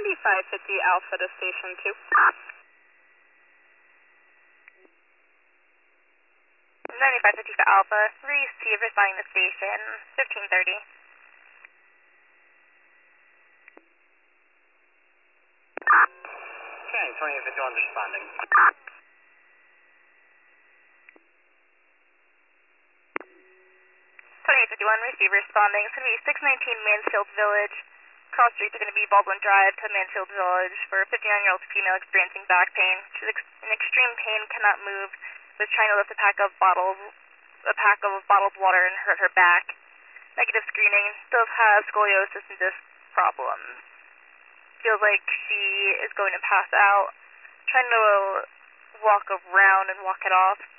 9550 Alpha to Station 2. 9550 for Alpha, receive responding to station, 1530. Okay, 2851 responding. 2851, receive responding. It's going to be 619 Mansfield Village. Cross streets are going to be Baldwin Drive to Mansfield Village for a 59-year-old female experiencing back pain. She's in extreme pain, cannot move, was trying to lift a pack of bottled water and hurt her back. Negative screening, does have scoliosis and disc problems. Feels like she is going to pass out. Trying to walk around and walk it off.